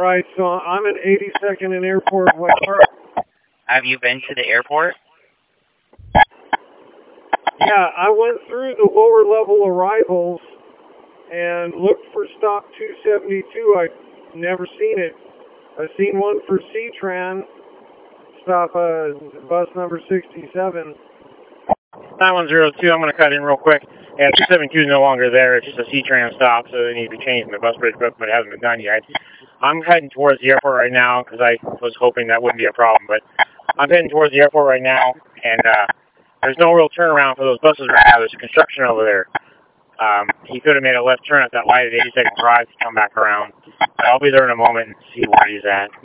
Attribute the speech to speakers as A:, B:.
A: Right, so I'm at 82nd and Airport. What part?
B: Have you been to the airport?
A: Yeah, I went through the lower level arrivals and looked for stop 272. I've never seen it. I've seen one for C-Tran, stop bus number 67.
C: 9102, I'm going to cut in real quick. Yeah, 272 is no longer there. It's just a C-Tran stop, so they need to be changed in the bus bridge book, but it hasn't been done yet. I'm heading towards the airport right now because I was hoping that wouldn't be a problem, but I'm heading towards the airport right now, and there's no real turnaround for those buses right now. There's construction over there. He could have made a left turn at that light at 82nd Drive to come back around. But I'll be there in a moment and see where he's at.